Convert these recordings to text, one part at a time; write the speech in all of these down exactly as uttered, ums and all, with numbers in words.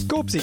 Corpsey.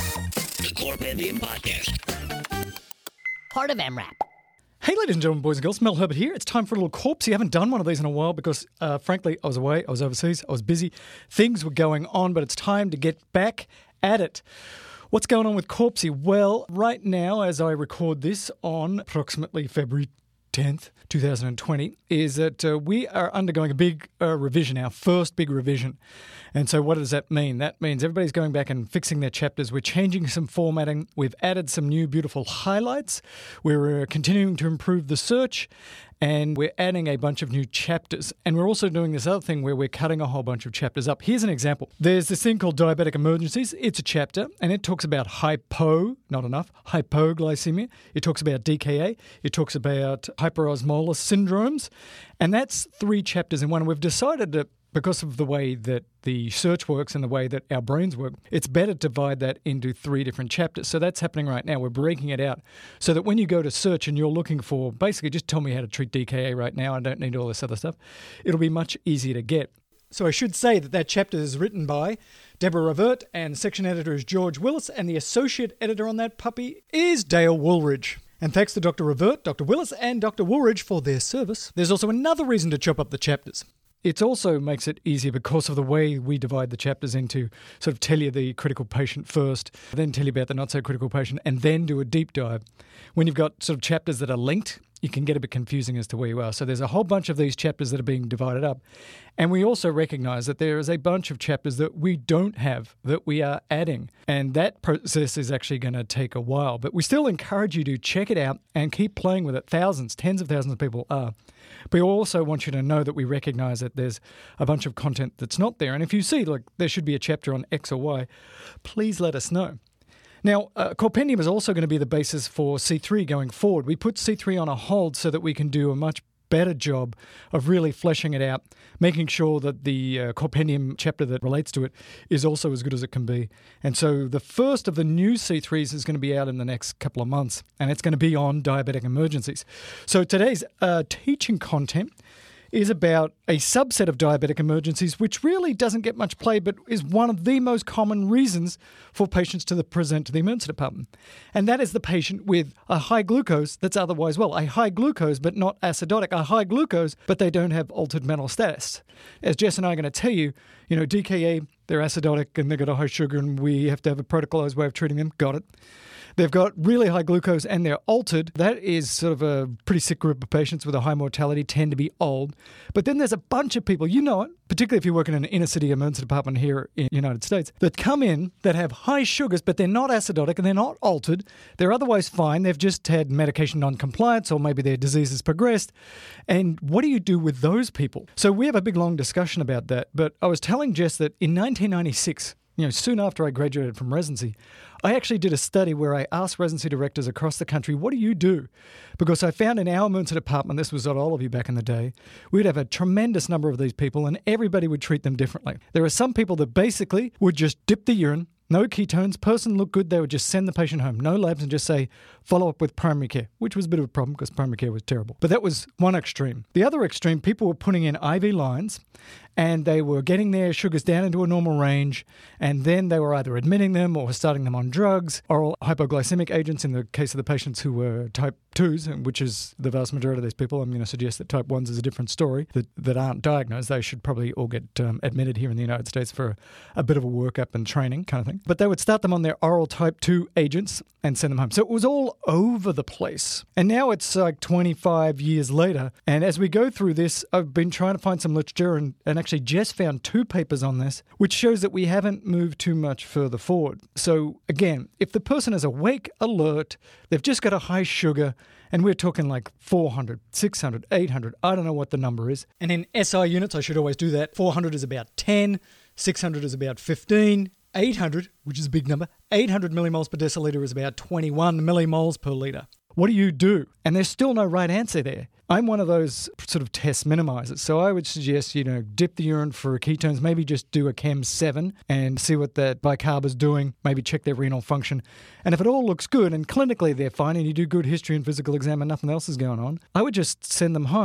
The Corpendium Podcast. Part of M RAP. Hey, ladies and gentlemen, boys and girls, Mel Herbert here. It's time for a little Corpsey. I haven't done one of these in a while because, uh, frankly, I was away, I was overseas, I was busy. Things were going on, but it's time to get back at it. What's going on with Corpsey? Well, right now, as I record this on approximately February tenth, twenty twenty, is that uh, we are undergoing a big uh, revision, our first big revision. And so what does that mean? That means everybody's going back and fixing their chapters. We're changing some formatting. We've added some new beautiful highlights. We're uh, continuing to improve the search. And we're adding a bunch of new chapters. And we're also doing this other thing where we're cutting a whole bunch of chapters up. Here's an example. There's this thing called Diabetic Emergencies. It's a chapter, and it talks about hypo, not enough, hypoglycemia. It talks about D K A. It talks about hyperosmolar syndromes. And that's three chapters in one. We've decided that because of the way that the search works and the way that our brains work, it's better to divide that into three different chapters. So that's happening right now. We're breaking it out so that when you go to search and you're looking for, basically just tell me how to treat D K A right now, I don't need all this other stuff, it'll be much easier to get. So I should say that that chapter is written by Deborah Revert, and section editor is George Willis, and the associate editor on that puppy is Dale Woolridge. And thanks to Doctor Revert, Doctor Willis, and Doctor Woolridge for their service. There's also another reason to chop up the chapters. It also makes it easier because of the way we divide the chapters into sort of tell you the critical patient first, then tell you about the not-so-critical patient, and then do a deep dive. When you've got sort of chapters that are linked, you can get a bit confusing as to where you are. So there's a whole bunch of these chapters that are being divided up. And we also recognize that there is a bunch of chapters that we don't have that we are adding. And that process is actually going to take a while. But we still encourage you to check it out and keep playing with it. Thousands, tens of thousands of people are. But we also want you to know that we recognize that there's a bunch of content that's not there. And if you see, like, there should be a chapter on X or Y, please let us know. Now, uh, Corpendium is also going to be the basis for C three going forward. We put C three on a hold so that we can do a much better job of really fleshing it out, making sure that the uh, Corpendium chapter that relates to it is also as good as it can be. And so the first of the new C threes is going to be out in the next couple of months, and it's going to be on diabetic emergencies. So today's uh, teaching content is about a subset of diabetic emergencies, which really doesn't get much play, but is one of the most common reasons for patients to the, present to the emergency department. And that is the patient with a high glucose that's otherwise well, a high glucose but not acidotic, a high glucose but they don't have altered mental status. As Jess and I are going to tell you, you know, D K A, they're acidotic and they've got a high sugar and we have to have a protocolized way of treating them. Got it. They've got really high glucose and they're altered. That is sort of a pretty sick group of patients with a high mortality, tend to be old. But then there's a bunch of people, you know it, particularly if you work in an inner city emergency department here in the United States, that come in that have high sugars, but they're not acidotic and they're not altered. They're otherwise fine. They've just had medication non-compliance or maybe their disease has progressed. And what do you do with those people? So we have a big, long discussion about that. But I was telling Jess that in nineteen ninety-six, you know, soon after I graduated from residency, I actually did a study where I asked residency directors across the country, what do you do? Because I found in our emergency department, this was at all of you back in the day, we'd have a tremendous number of these people and everybody would treat them differently. There are some people that basically would just dip the urine, no ketones, person looked good, they would just send the patient home, no labs, and just say, follow up with primary care, which was a bit of a problem because primary care was terrible. But that was one extreme. The other extreme, people were putting in I V lines and they were getting their sugars down into a normal range, and then they were either admitting them or starting them on drugs, oral hypoglycemic agents in the case of the patients who were type twos, which is the vast majority of these people. I'm going to suggest that type ones is a different story, that, that aren't diagnosed. They should probably all get um, admitted here in the United States for a, a bit of a workup and training kind of thing. But they would start them on their oral type two agents and send them home. So it was all over the place. And now it's like twenty-five years later. And as we go through this, I've been trying to find some literature and, and actually just found two papers on this, which shows that we haven't moved too much further forward. So again, if the person is awake, alert, they've just got a high sugar, and we're talking like four hundred, six hundred, eight hundred, I don't know what the number is. And in S I units, I should always do that. four hundred is about ten, six hundred is about fifteen, eight hundred, which is a big number, eight hundred millimoles per deciliter is about twenty-one millimoles per litre. What do you do? And there's still no right answer there. I'm one of those sort of test minimizers. So I would suggest, you know, dip the urine for ketones, maybe just do a Chem seven and see what that bicarb is doing, maybe check their renal function. And if it all looks good and clinically they're fine and you do good history and physical exam and nothing else is going on, I would just send them home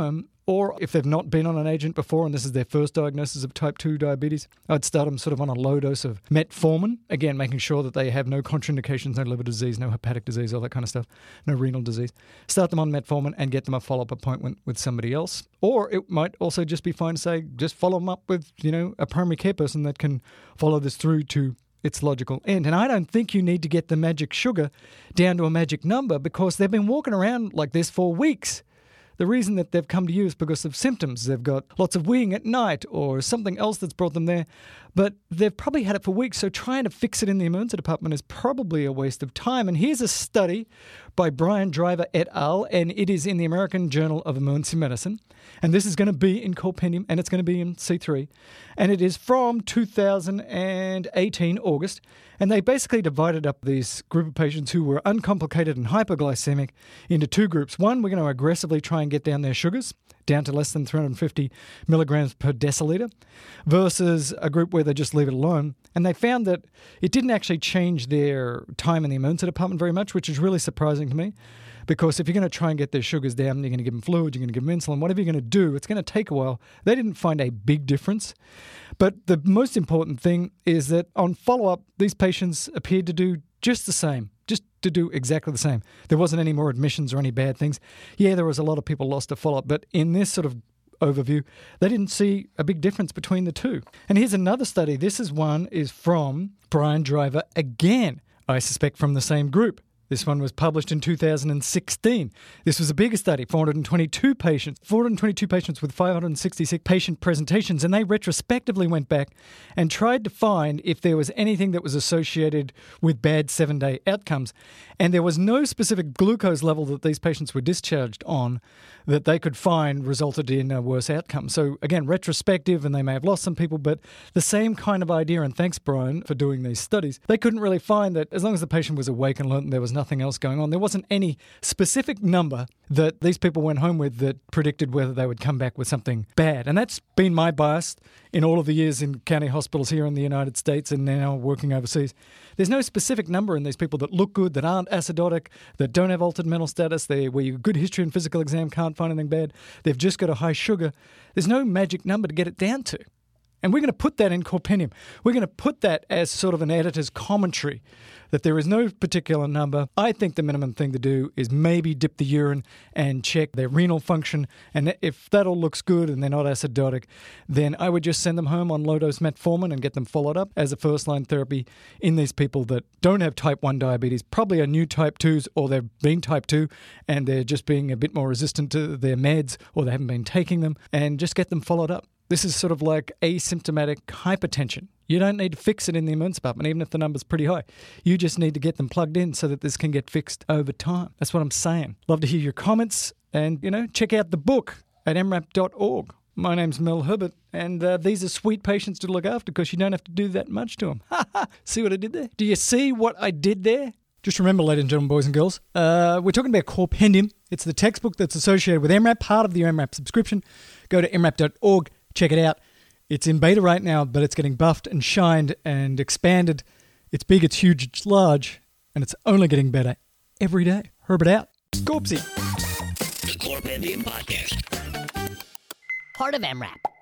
or if they've not been on an agent before and this is their first diagnosis of type two diabetes, I'd start them sort of on a low dose of metformin, again, making sure that they have no contraindications, no liver disease, no hepatic disease, all that kind of stuff, no renal disease. Start them on metformin and get them a follow-up appointment with somebody else. Or it might also just be fine to say, just follow them up with, you know, a primary care person that can follow this through to its logical end. And I don't think you need to get the magic sugar down to a magic number because they've been walking around like this for weeks. The reason that they've come to you is because of symptoms. They've got lots of weeing at night or something else that's brought them there. But they've probably had it for weeks, so trying to fix it in the emergency department is probably a waste of time. And here's a study by Brian Driver et al., and it is in the American Journal of Emergency Medicine. And this is going to be in Compendium, and it's going to be in C three. And it is from two thousand eighteen, August. And they basically divided up this group of patients who were uncomplicated and hypoglycemic into two groups. One, we're going to aggressively try and get down their sugars, down to less than three hundred fifty milligrams per deciliter, versus a group where they just leave it alone. And they found that it didn't actually change their time in the emergency department very much, which is really surprising to me. Because if you're going to try and get their sugars down, you're going to give them fluid, you're going to give them insulin, whatever you're going to do, it's going to take a while. They didn't find a big difference. But the most important thing is that on follow-up, these patients appeared to do just the same, just to do exactly the same. There wasn't any more admissions or any bad things. Yeah, there was a lot of people lost to follow-up, but in this sort of overview, they didn't see a big difference between the two. And here's another study. This is one is from Brian Driver again, I suspect from the same group. This one was published in two thousand sixteen. This was a bigger study, four hundred twenty-two patients, four hundred twenty-two patients with five hundred sixty-six patient presentations, and they retrospectively went back and tried to find if there was anything that was associated with bad seven-day outcomes. And there was no specific glucose level that these patients were discharged on that they could find resulted in a worse outcome. So again, retrospective, and they may have lost some people, but the same kind of idea, and thanks, Brian, for doing these studies. They couldn't really find that as long as the patient was awake and alert and there was nothing else going on, there wasn't any specific number that these people went home with that predicted whether they would come back with something bad. And that's been my bias in all of the years in county hospitals here in the United States and now working overseas. There's no specific number in these people that look good, that aren't acidotic, that don't have altered mental status, they where you good history and physical exam can't find anything bad. They've just got a high sugar. There's no magic number to get it down to. And we're going to put that in Compendium. We're going to put that as sort of an editor's commentary, that there is no particular number. I think the minimum thing to do is maybe dip the urine and check their renal function. And if that all looks good and they're not acidotic, then I would just send them home on low-dose metformin and get them followed up as a first-line therapy in these people that don't have type one diabetes, probably are new type twos, or they've been type two and they're just being a bit more resistant to their meds, or they haven't been taking them, and just get them followed up. This is sort of like asymptomatic hypertension. You don't need to fix it in the emergency department, even if the number's pretty high. You just need to get them plugged in so that this can get fixed over time. That's what I'm saying. Love to hear your comments, and, you know, check out the book at M R A P dot org. My name's Mel Herbert, and uh, these are sweet patients to look after because you don't have to do that much to them. See what I did there? Do you see what I did there? Just remember, ladies and gentlemen, boys and girls, uh, we're talking about Compendium. It's the textbook that's associated with M R A P, part of the M R A P subscription. Go to M R A P dot org. Check it out. It's in beta right now, but it's getting buffed and shined and expanded. It's big, it's huge, it's large, and it's only getting better every day. Herbert out. Scorpsy. The Compendium Podcast. Part of M R A P.